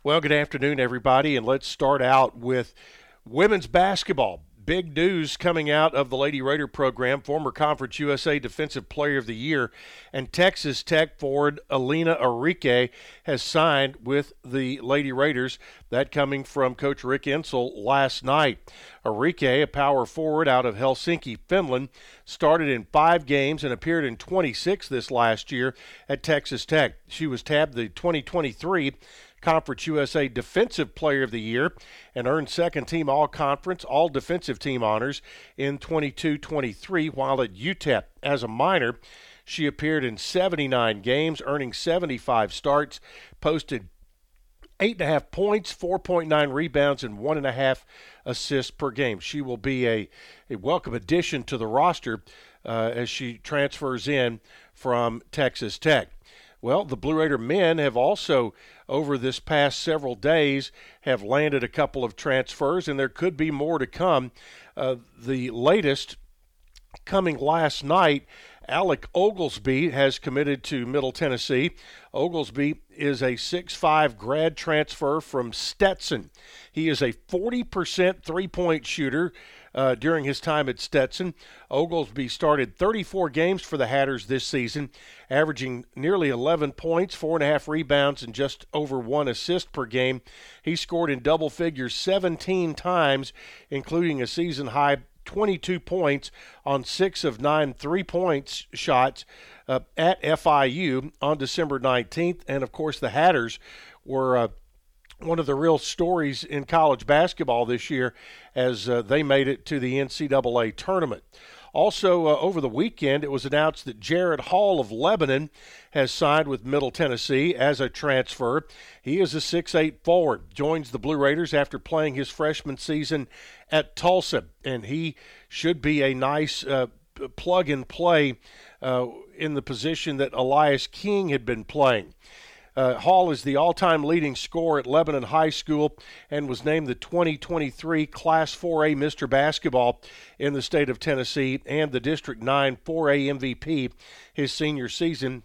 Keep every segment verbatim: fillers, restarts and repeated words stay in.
Well, good afternoon, everybody, and let's start out with women's basketball. Big news coming out of the Lady Raider program. Former Conference U S A Defensive Player of the Year and Texas Tech forward Alina Arique has signed with the Lady Raiders. That coming from Coach Rick Insell last night. Arique, a power forward out of Helsinki, Finland, started in five games and appeared in twenty-six this last year at Texas Tech. She was tabbed the twenty twenty-three Conference U S A Defensive Player of the Year and earned second-team All-Conference, All-Defensive Team honors in twenty-two twenty-three while at U T E P. As a minor, she appeared in seventy-nine games, earning seventy-five starts, posted eight point five points, four point nine rebounds, and one point five assists per game. She will be a, a welcome addition to the roster uh, as she transfers in from Texas Tech. Well, the Blue Raider men have also, over this past several days, have landed a couple of transfers, and there could be more to come. Uh, the latest coming last night, Alec Oglesby has committed to Middle Tennessee. Oglesby is a six five grad transfer from Stetson. He is a forty percent three-point shooter uh, during his time at Stetson. Oglesby started thirty-four games for the Hatters this season, averaging nearly eleven points, four and a half rebounds, and just over one assist per game. He scored in double figures seventeen times, including a season-high twenty-two points on six of nine three-point shots uh, at F I U on December nineteenth. And, of course, the Hatters were uh, one of the real stories in college basketball this year as uh, they made it to the N C double A tournament. Also, uh, over the weekend, it was announced that Jared Hall of Lebanon has signed with Middle Tennessee as a transfer. He is a six eight forward, joins the Blue Raiders after playing his freshman season at Tulsa, and he should be a nice uh, plug-and-play uh, in the position that Elias King had been playing. Uh, Hall is the all-time leading scorer at Lebanon High School and was named the twenty twenty-three Class four A Mister Basketball in the state of Tennessee and the District nine four A M V P his senior season.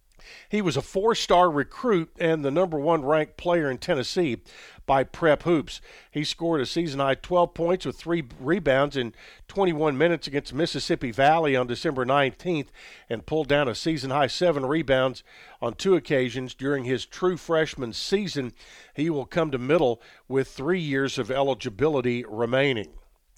He was a four-star recruit and the number one ranked player in Tennessee by Prep Hoops. He scored a season-high twelve points with three rebounds in twenty-one minutes against Mississippi Valley on December nineteenth and pulled down a season-high seven rebounds on two occasions during his true freshman season. He will come to Middle with three years of eligibility remaining.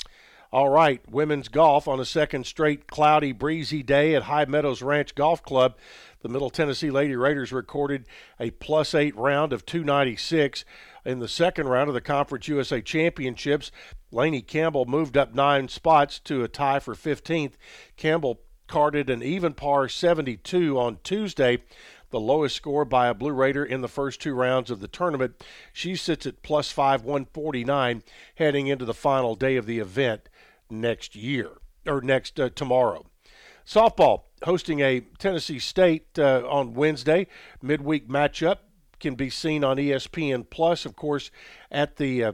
All right, women's golf on a second straight cloudy, breezy day at High Meadows Ranch Golf Club. The Middle Tennessee Lady Raiders recorded a plus eight round of two ninety-six. In the second round of the Conference U S A Championships, Lainey Campbell moved up nine spots to a tie for fifteenth. Campbell carded an even par seventy-two on Tuesday, the lowest score by a Blue Raider in the first two rounds of the tournament. She sits at plus five one forty-nine heading into the final day of the event next year, or next uh, tomorrow. Softball hosting a Tennessee State uh, on Wednesday. Midweek matchup can be seen on E S P N Plus, of course, at the uh,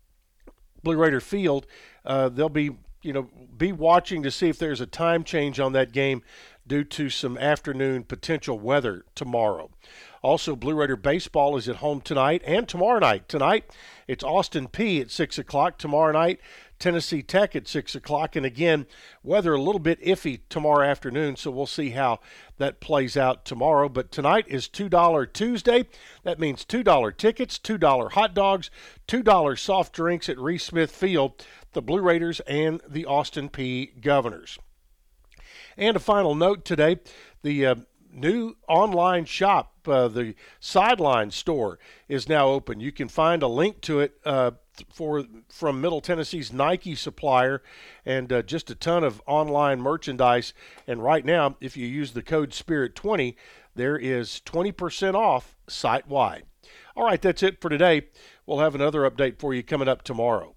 Blue Raider Field. Uh, they'll be, you know, be watching to see if there's a time change on that game due to some afternoon potential weather tomorrow. Also, Blue Raider baseball is at home tonight and tomorrow night. Tonight, it's Austin Peay at six o'clock. Tomorrow night, Tennessee Tech at six o'clock. And again, weather a little bit iffy tomorrow afternoon, so we'll see how that plays out tomorrow. But tonight is two dollar Tuesday. That means two dollar tickets, two dollar hot dogs, two dollar soft drinks at Reese Smith Field, the Blue Raiders and the Austin Peay Governors. And a final note today, the uh, new online shop, uh, the Sideline store, is now open. You can find a link to it uh, for from Middle Tennessee's Nike supplier, and uh, just a ton of online merchandise. And right now, if you use the code Spirit twenty, there is twenty percent off site-wide. All right, that's it for today. We'll have another update for you coming up tomorrow.